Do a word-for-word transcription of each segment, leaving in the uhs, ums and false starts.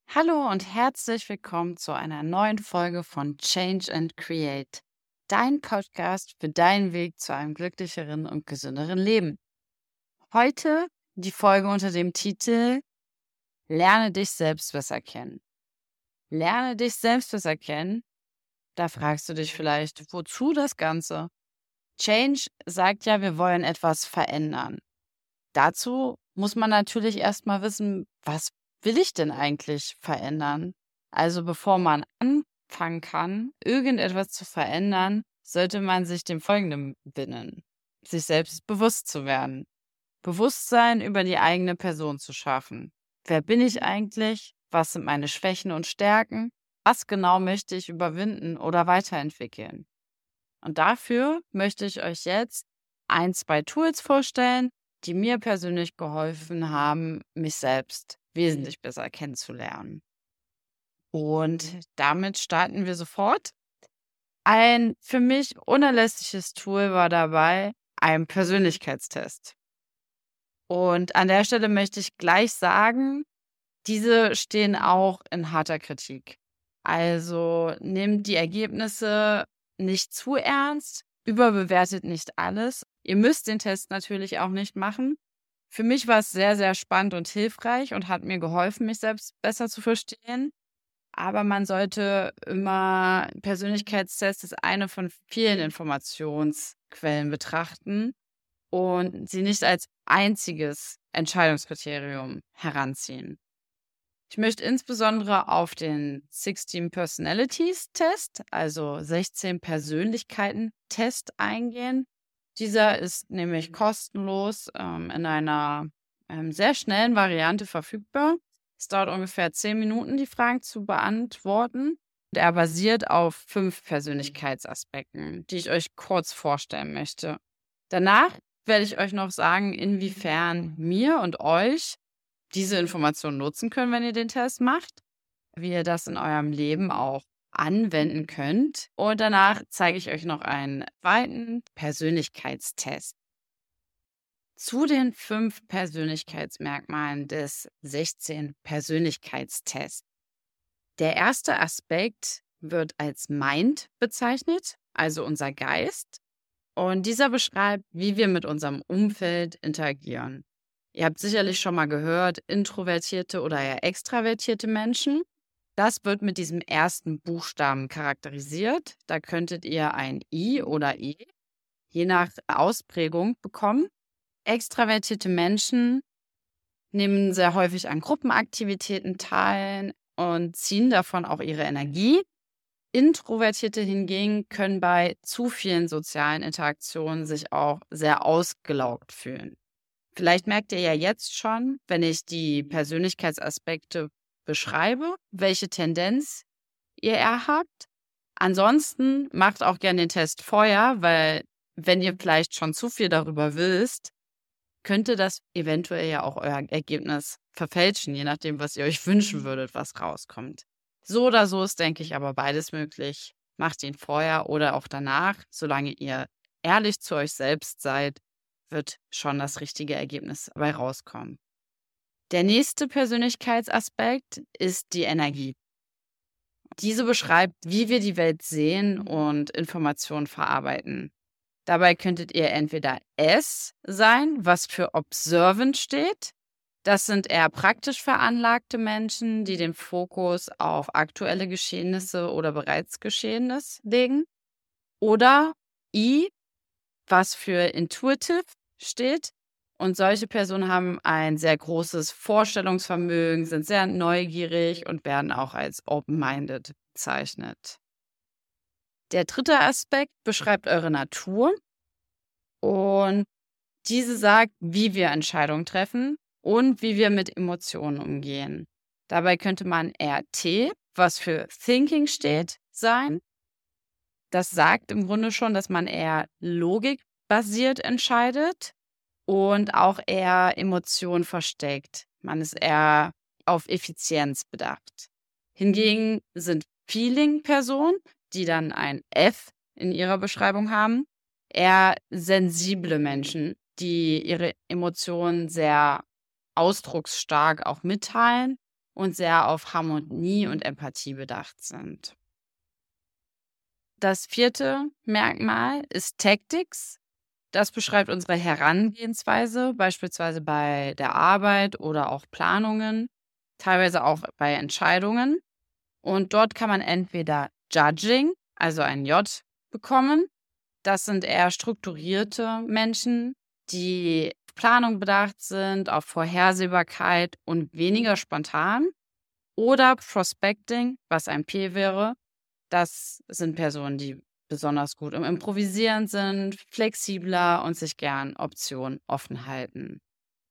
Hallo und herzlich willkommen zu einer neuen Folge von Change and Create, dein Podcast für deinen Weg zu einem glücklicheren und gesünderen Leben. Heute die Folge unter dem Titel Lerne dich selbst besser kennen. Lerne dich selbst besser kennen. Da fragst du dich vielleicht, wozu das Ganze? Change sagt ja, wir wollen etwas verändern. Dazu muss man natürlich erstmal wissen, was will ich denn eigentlich verändern? Also bevor man anfangen kann, irgendetwas zu verändern, sollte man sich dem Folgenden widmen: sich selbst bewusst zu werden. Bewusstsein über die eigene Person zu schaffen. Wer bin ich eigentlich? Was sind meine Schwächen und Stärken? Was genau möchte ich überwinden oder weiterentwickeln? Und dafür möchte ich euch jetzt ein, zwei Tools vorstellen, die mir persönlich geholfen haben, mich selbst wesentlich besser kennenzulernen. Und damit starten wir sofort. Ein für mich unerlässliches Tool war dabei ein Persönlichkeitstest. Und an der Stelle möchte ich gleich sagen, diese stehen auch in harter Kritik. Also nehmt die Ergebnisse nicht zu ernst, überbewertet nicht alles. Ihr müsst den Test natürlich auch nicht machen. Für mich war es sehr, sehr spannend und hilfreich und hat mir geholfen, mich selbst besser zu verstehen. Aber man sollte immer Persönlichkeitstests als eine von vielen Informationsquellen betrachten und sie nicht als einziges Entscheidungskriterium heranziehen. Ich möchte insbesondere auf den sixteen Personalities Test, also sechzehn Persönlichkeiten-Test eingehen. Dieser ist nämlich kostenlos ähm, in einer ähm, sehr schnellen Variante verfügbar. Es dauert ungefähr zehn Minuten, die Fragen zu beantworten. Und er basiert auf fünf Persönlichkeitsaspekten, die ich euch kurz vorstellen möchte. Danach werde ich euch noch sagen, inwiefern mir und euch diese Informationen nutzen können, wenn ihr den Test macht, wie ihr das in eurem Leben auch anwenden könnt. Und danach zeige ich euch noch einen zweiten Persönlichkeitstest. Zu den fünf Persönlichkeitsmerkmalen des sechzehn Persönlichkeitstests. Der erste Aspekt wird als Mind bezeichnet, also unser Geist. Und dieser beschreibt, wie wir mit unserem Umfeld interagieren. Ihr habt sicherlich schon mal gehört, introvertierte oder eher extravertierte Menschen. Das wird mit diesem ersten Buchstaben charakterisiert. Da könntet ihr ein I oder E, je nach Ausprägung, bekommen. Extravertierte Menschen nehmen sehr häufig an Gruppenaktivitäten teil und ziehen davon auch ihre Energie. Introvertierte hingegen können bei zu vielen sozialen Interaktionen sich auch sehr ausgelaugt fühlen. Vielleicht merkt ihr ja jetzt schon, wenn ich die Persönlichkeitsaspekte beschreibe, welche Tendenz ihr eher habt. Ansonsten macht auch gerne den Test vorher, weil wenn ihr vielleicht schon zu viel darüber wisst, könnte das eventuell ja auch euer Ergebnis verfälschen, je nachdem, was ihr euch wünschen würdet, was rauskommt. So oder so ist, denke ich, aber beides möglich. Macht ihn vorher oder auch danach. Solange ihr ehrlich zu euch selbst seid, wird schon das richtige Ergebnis dabei rauskommen. Der nächste Persönlichkeitsaspekt ist die Energie. Diese beschreibt, wie wir die Welt sehen und Informationen verarbeiten. Dabei könntet ihr entweder S sein, was für observant steht. Das sind eher praktisch veranlagte Menschen, die den Fokus auf aktuelle Geschehnisse oder bereits Geschehenes legen. Oder I, was für intuitive steht. Und solche Personen haben ein sehr großes Vorstellungsvermögen, sind sehr neugierig und werden auch als open-minded bezeichnet. Der dritte Aspekt beschreibt eure Natur und diese sagt, wie wir Entscheidungen treffen und wie wir mit Emotionen umgehen. Dabei könnte man eher T, was für Thinking steht, sein. Das sagt im Grunde schon, dass man eher logikbasiert entscheidet und auch eher Emotionen versteckt. Man ist eher auf Effizienz bedacht. Hingegen sind Feeling-Personen, die dann ein F in ihrer Beschreibung haben, eher sensible Menschen, die ihre Emotionen sehr ausdrucksstark auch mitteilen und sehr auf Harmonie und Empathie bedacht sind. Das vierte Merkmal ist Tactics. Das beschreibt unsere Herangehensweise, beispielsweise bei der Arbeit oder auch Planungen, teilweise auch bei Entscheidungen. Und dort kann man entweder Judging, also ein J, bekommen. Das sind eher strukturierte Menschen, die auf Planung bedacht sind, auf Vorhersehbarkeit und weniger spontan. Oder Prospecting, was ein P wäre. Das sind Personen, die besonders gut im Improvisieren sind, flexibler und sich gern Optionen offen halten.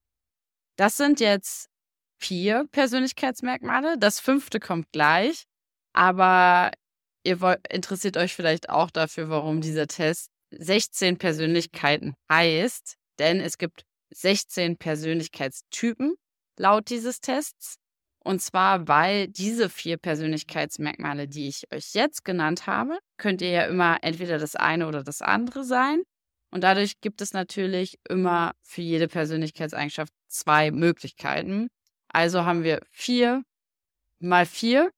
Das sind jetzt vier Persönlichkeitsmerkmale. Das fünfte kommt gleich, aber ihr wollt, interessiert euch vielleicht auch dafür, warum dieser Test sechzehn Persönlichkeiten heißt, denn es gibt sechzehn Persönlichkeitstypen laut dieses Tests. Und zwar, weil diese vier Persönlichkeitsmerkmale, die ich euch jetzt genannt habe, könnt ihr ja immer entweder das eine oder das andere sein. Und dadurch gibt es natürlich immer für jede Persönlichkeitseigenschaft zwei Möglichkeiten. Also haben wir vier mal vier.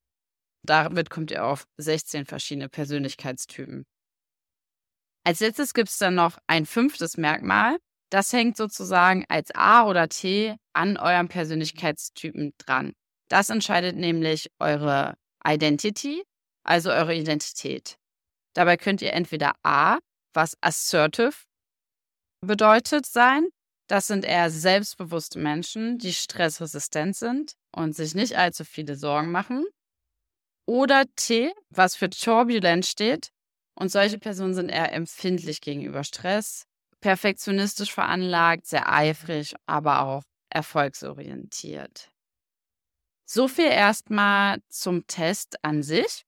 Damit kommt ihr auf sechzehn verschiedene Persönlichkeitstypen. Als letztes gibt es dann noch ein fünftes Merkmal. Das hängt sozusagen als A oder T an eurem Persönlichkeitstypen dran. Das entscheidet nämlich eure Identity, also eure Identität. Dabei könnt ihr entweder A, was assertive bedeutet, sein. Das sind eher selbstbewusste Menschen, die stressresistent sind und sich nicht allzu viele Sorgen machen. Oder T, was für turbulent steht. Und solche Personen sind eher empfindlich gegenüber Stress, perfektionistisch veranlagt, sehr eifrig, aber auch erfolgsorientiert. So viel erstmal zum Test an sich.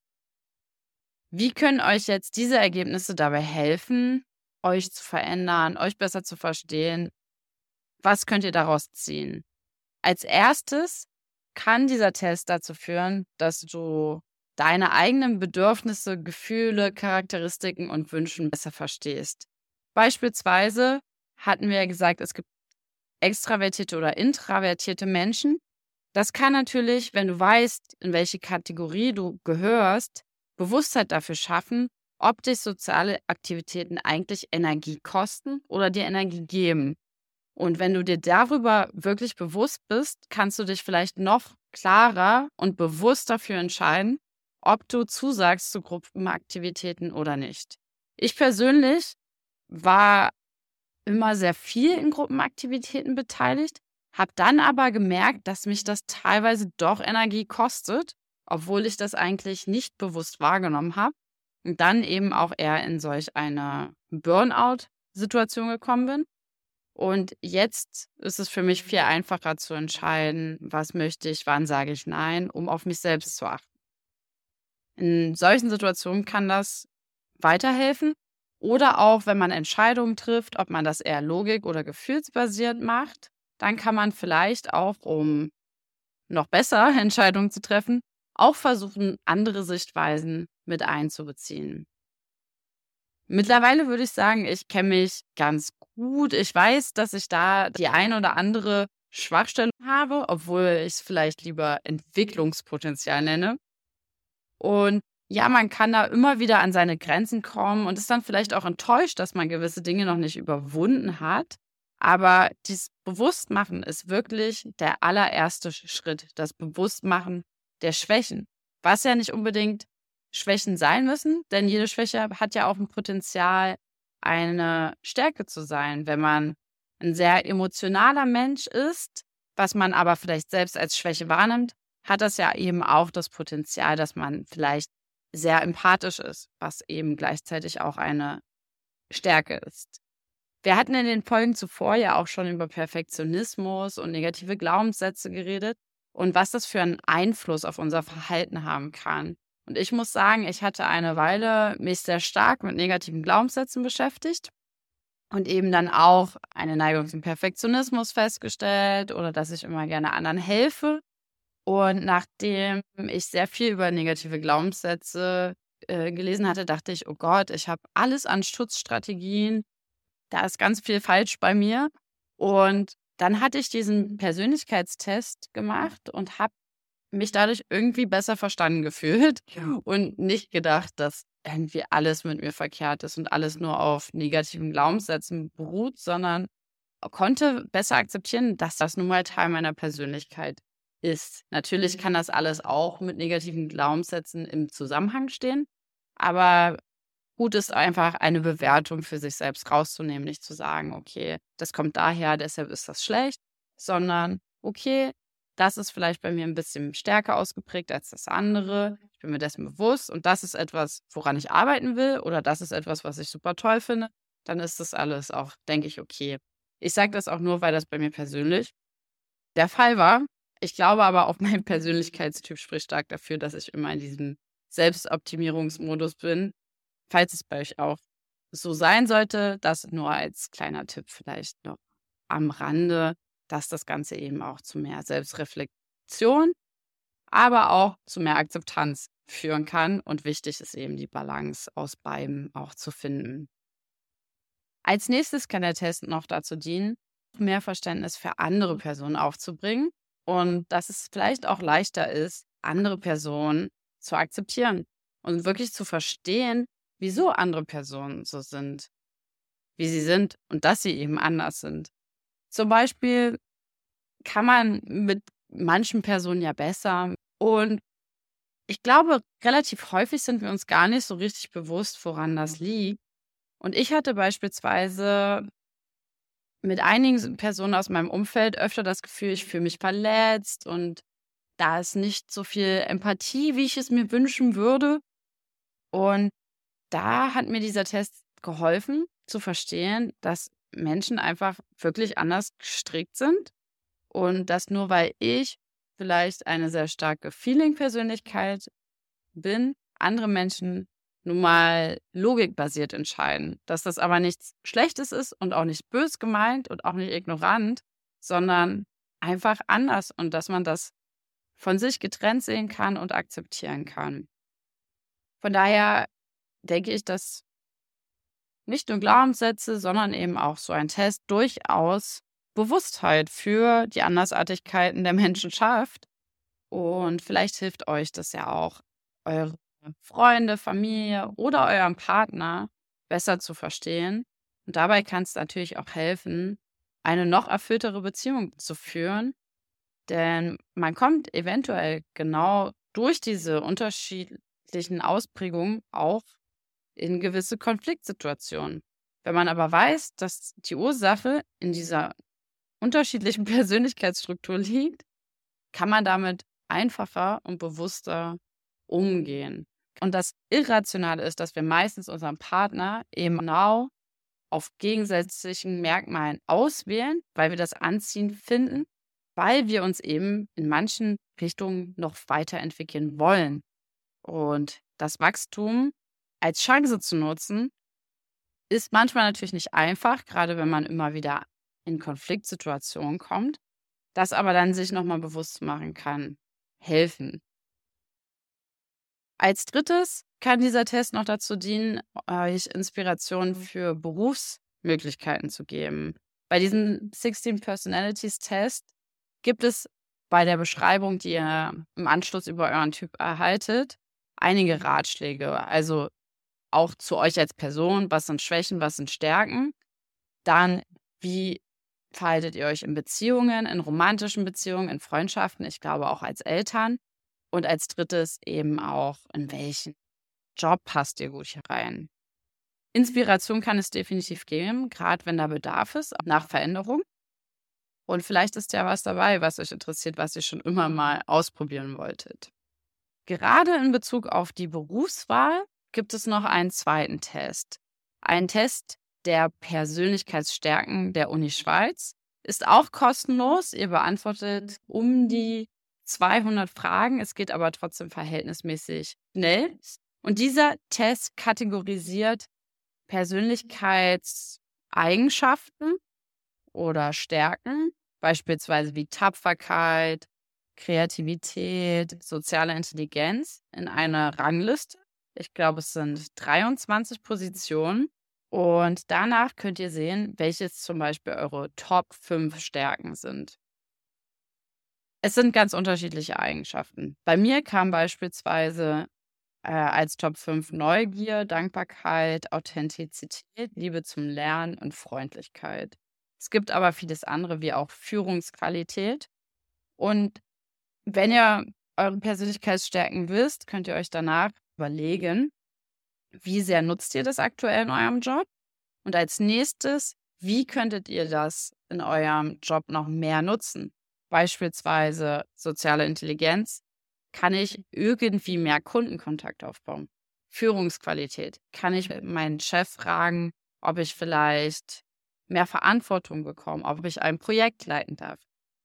Wie können euch jetzt diese Ergebnisse dabei helfen, euch zu verändern, euch besser zu verstehen? Was könnt ihr daraus ziehen? Als erstes kann dieser Test dazu führen, dass du deine eigenen Bedürfnisse, Gefühle, Charakteristiken und Wünschen besser verstehst. Beispielsweise hatten wir ja gesagt, es gibt extravertierte oder introvertierte Menschen. Das kann natürlich, wenn du weißt, in welche Kategorie du gehörst, Bewusstheit dafür schaffen, ob dich soziale Aktivitäten eigentlich Energie kosten oder dir Energie geben. Und wenn du dir darüber wirklich bewusst bist, kannst du dich vielleicht noch klarer und bewusst dafür entscheiden, ob du zusagst zu Gruppenaktivitäten oder nicht. Ich persönlich war immer sehr viel in Gruppenaktivitäten beteiligt, habe dann aber gemerkt, dass mich das teilweise doch Energie kostet, obwohl ich das eigentlich nicht bewusst wahrgenommen habe und dann eben auch eher in solch eine Burnout-Situation gekommen bin. Und jetzt ist es für mich viel einfacher zu entscheiden, was möchte ich, wann sage ich nein, um auf mich selbst zu achten. In solchen Situationen kann das weiterhelfen. Oder auch, wenn man Entscheidungen trifft, ob man das eher logik- oder gefühlsbasiert macht, dann kann man vielleicht auch, um noch besser Entscheidungen zu treffen, auch versuchen, andere Sichtweisen mit einzubeziehen. Mittlerweile würde ich sagen, ich kenne mich ganz gut. Ich weiß, dass ich da die ein oder andere Schwachstelle habe, obwohl ich es vielleicht lieber Entwicklungspotenzial nenne. Und ja, man kann da immer wieder an seine Grenzen kommen und ist dann vielleicht auch enttäuscht, dass man gewisse Dinge noch nicht überwunden hat. Aber dieses Bewusstmachen ist wirklich der allererste Schritt, das Bewusstmachen der Schwächen, was ja nicht unbedingt Schwächen sein müssen, denn jede Schwäche hat ja auch ein Potenzial, eine Stärke zu sein. Wenn man ein sehr emotionaler Mensch ist, was man aber vielleicht selbst als Schwäche wahrnimmt, hat das ja eben auch das Potenzial, dass man vielleicht sehr empathisch ist, was eben gleichzeitig auch eine Stärke ist. Wir hatten in den Folgen zuvor ja auch schon über Perfektionismus und negative Glaubenssätze geredet und was das für einen Einfluss auf unser Verhalten haben kann. Und ich muss sagen, ich hatte eine Weile mich sehr stark mit negativen Glaubenssätzen beschäftigt und eben dann auch eine Neigung zum Perfektionismus festgestellt oder dass ich immer gerne anderen helfe. Und nachdem ich sehr viel über negative Glaubenssätze äh, gelesen hatte, dachte ich, oh Gott, ich habe alles an Schutzstrategien. Da ist ganz viel falsch bei mir. Und dann hatte ich diesen Persönlichkeitstest gemacht und habe mich dadurch irgendwie besser verstanden gefühlt und nicht gedacht, dass irgendwie alles mit mir verkehrt ist und alles nur auf negativen Glaubenssätzen beruht, sondern konnte besser akzeptieren, dass das nun mal Teil meiner Persönlichkeit ist. Natürlich kann das alles auch mit negativen Glaubenssätzen im Zusammenhang stehen, aber gut ist einfach, eine Bewertung für sich selbst rauszunehmen, nicht zu sagen: „Okay, das kommt daher, deshalb ist das schlecht“, sondern: „Okay, das ist vielleicht bei mir ein bisschen stärker ausgeprägt als das andere. Ich bin mir dessen bewusst und das ist etwas, woran ich arbeiten will oder das ist etwas, was ich super toll finde.“ Dann ist das alles auch, denke ich, okay. Ich sage das auch nur, weil das bei mir persönlich der Fall war. Ich glaube aber auch, mein Persönlichkeitstyp spricht stark dafür, dass ich immer in diesem Selbstoptimierungsmodus bin. Falls es bei euch auch so sein sollte, das nur als kleiner Tipp vielleicht noch am Rande, dass das Ganze eben auch zu mehr Selbstreflexion, aber auch zu mehr Akzeptanz führen kann. Und wichtig ist eben die Balance aus beidem auch zu finden. Als nächstes kann der Test noch dazu dienen, mehr Verständnis für andere Personen aufzubringen und dass es vielleicht auch leichter ist, andere Personen zu akzeptieren und wirklich zu verstehen, wieso andere Personen so sind, wie sie sind und dass sie eben anders sind. Zum Beispiel kann man mit manchen Personen ja besser und ich glaube, relativ häufig sind wir uns gar nicht so richtig bewusst, woran das liegt. Und ich hatte beispielsweise mit einigen Personen aus meinem Umfeld öfter das Gefühl, ich fühle mich verletzt und da ist nicht so viel Empathie, wie ich es mir wünschen würde. Und da hat mir dieser Test geholfen, zu verstehen, dass Menschen einfach wirklich anders gestrickt sind und dass nur weil ich vielleicht eine sehr starke Feeling-Persönlichkeit bin, andere Menschen nun mal logikbasiert entscheiden. Dass das aber nichts Schlechtes ist und auch nicht bös gemeint und auch nicht ignorant, sondern einfach anders und dass man das von sich getrennt sehen kann und akzeptieren kann. Von daher denke ich, dass nicht nur Glaubenssätze, sondern eben auch so ein Test durchaus Bewusstheit für die Andersartigkeiten der Menschen schafft. Und vielleicht hilft euch das ja auch, eure Freunde, Familie oder euren Partner besser zu verstehen. Und dabei kann es natürlich auch helfen, eine noch erfülltere Beziehung zu führen, denn man kommt eventuell genau durch diese unterschiedlichen Ausprägungen auch in gewisse Konfliktsituationen. Wenn man aber weiß, dass die Ursache in dieser unterschiedlichen Persönlichkeitsstruktur liegt, kann man damit einfacher und bewusster umgehen. Und das Irrationale ist, dass wir meistens unseren Partner eben genau auf gegensätzlichen Merkmalen auswählen, weil wir das anziehend finden, weil wir uns eben in manchen Richtungen noch weiterentwickeln wollen. Und das Wachstum als Chance zu nutzen, ist manchmal natürlich nicht einfach, gerade wenn man immer wieder in Konfliktsituationen kommt. Das aber dann sich nochmal bewusst machen kann, helfen. Als Drittes kann dieser Test noch dazu dienen, euch Inspiration für Berufsmöglichkeiten zu geben. Bei diesem sechzehn Personalities Test gibt es bei der Beschreibung, die ihr im Anschluss über euren Typ erhaltet, einige Ratschläge. Also auch zu euch als Person, was sind Schwächen, was sind Stärken. Dann, wie verhaltet ihr euch in Beziehungen, in romantischen Beziehungen, in Freundschaften, ich glaube auch als Eltern. Und als Drittes eben auch, in welchen Job passt ihr gut hier rein. Inspiration kann es definitiv geben, gerade wenn da Bedarf ist nach Veränderung. Und vielleicht ist ja was dabei, was euch interessiert, was ihr schon immer mal ausprobieren wolltet. Gerade in Bezug auf die Berufswahl gibt es noch einen zweiten Test. Ein Test der Persönlichkeitsstärken der Uni Schweiz ist auch kostenlos. Ihr beantwortet um die zweihundert Fragen. Es geht aber trotzdem verhältnismäßig schnell. Und dieser Test kategorisiert Persönlichkeitseigenschaften oder Stärken, beispielsweise wie Tapferkeit, Kreativität, soziale Intelligenz in einer Rangliste. Ich glaube, es sind dreiundzwanzig Positionen. Und danach könnt ihr sehen, welches zum Beispiel eure Top fünf Stärken sind. Es sind ganz unterschiedliche Eigenschaften. Bei mir kam beispielsweise äh, als Top fünf Neugier, Dankbarkeit, Authentizität, Liebe zum Lernen und Freundlichkeit. Es gibt aber vieles andere, wie auch Führungsqualität. Und wenn ihr eure Persönlichkeitsstärken wisst, könnt ihr euch danach überlegen, wie sehr nutzt ihr das aktuell in eurem Job? Und als nächstes, wie könntet ihr das in eurem Job noch mehr nutzen? Beispielsweise soziale Intelligenz. Kann ich irgendwie mehr Kundenkontakt aufbauen? Führungsqualität. Kann ich meinen Chef fragen, ob ich vielleicht mehr Verantwortung bekomme, ob ich ein Projekt leiten darf?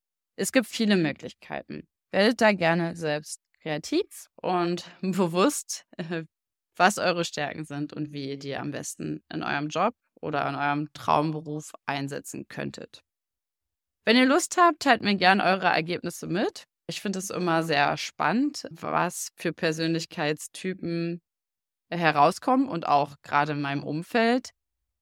Es gibt viele Möglichkeiten. Werdet da gerne selbst kreativ und bewusst, äh, was eure Stärken sind und wie ihr die am besten in eurem Job oder in eurem Traumberuf einsetzen könntet. Wenn ihr Lust habt, teilt mir gerne eure Ergebnisse mit. Ich finde es immer sehr spannend, was für Persönlichkeitstypen herauskommen und auch gerade in meinem Umfeld.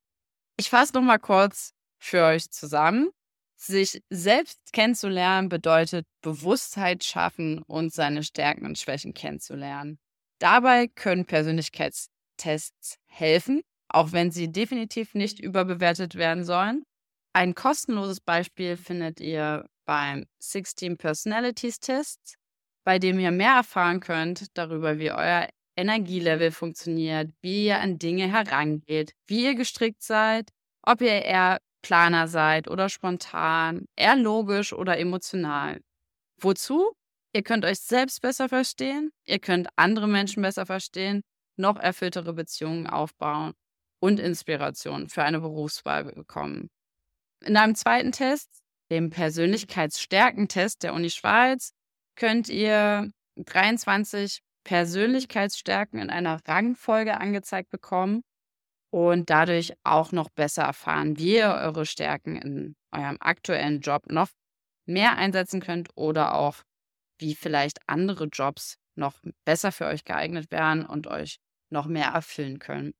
Ich fasse noch mal kurz für euch zusammen. Sich selbst kennenzulernen bedeutet Bewusstheit schaffen und seine Stärken und Schwächen kennenzulernen. Dabei können Persönlichkeitstests helfen, auch wenn sie definitiv nicht überbewertet werden sollen. Ein kostenloses Beispiel findet ihr beim sixteen Personalities Test, bei dem ihr mehr erfahren könnt darüber, wie euer Energielevel funktioniert, wie ihr an Dinge herangeht, wie ihr gestrickt seid, ob ihr eher Planer seid oder spontan, eher logisch oder emotional. Wozu? Ihr könnt euch selbst besser verstehen, ihr könnt andere Menschen besser verstehen, noch erfülltere Beziehungen aufbauen und Inspiration für eine Berufswahl bekommen. In einem zweiten Test, dem Persönlichkeitsstärkentest der Uni Schweiz, könnt ihr dreiundzwanzig Persönlichkeitsstärken in einer Rangfolge angezeigt bekommen und dadurch auch noch besser erfahren, wie ihr eure Stärken in eurem aktuellen Job noch mehr einsetzen könnt oder auch, wie vielleicht andere Jobs noch besser für euch geeignet wären und euch noch mehr erfüllen können.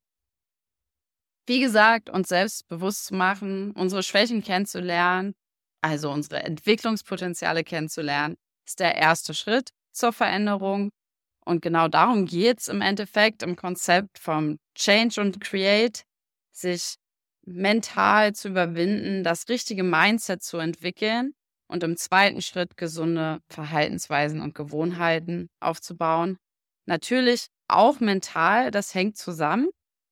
Wie gesagt, uns selbst bewusst zu machen, unsere Schwächen kennenzulernen, also unsere Entwicklungspotenziale kennenzulernen, ist der erste Schritt zur Veränderung. Und genau darum geht es im Endeffekt im Konzept vom Change und Create, sich mental zu überwinden, das richtige Mindset zu entwickeln und im zweiten Schritt gesunde Verhaltensweisen und Gewohnheiten aufzubauen. Natürlich auch mental, das hängt zusammen,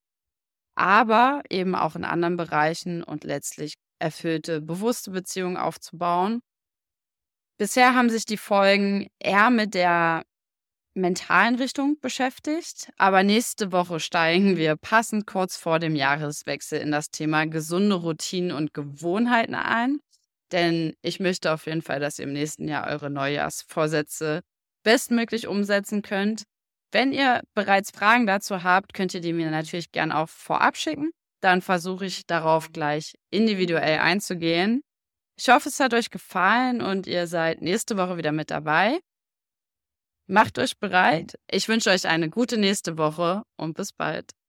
aber eben auch in anderen Bereichen und letztlich erfüllte, bewusste Beziehungen aufzubauen. Bisher haben sich die Folgen eher mit der mentalen Richtung beschäftigt, aber nächste Woche steigen wir passend kurz vor dem Jahreswechsel in das Thema gesunde Routinen und Gewohnheiten ein, denn ich möchte auf jeden Fall, dass ihr im nächsten Jahr eure Neujahrsvorsätze bestmöglich umsetzen könnt. Wenn ihr bereits Fragen dazu habt, könnt ihr die mir natürlich gerne auch vorab schicken. Dann versuche ich darauf gleich individuell einzugehen. Ich hoffe, es hat euch gefallen und ihr seid nächste Woche wieder mit dabei. Macht euch bereit. Ich wünsche euch eine gute nächste Woche und bis bald.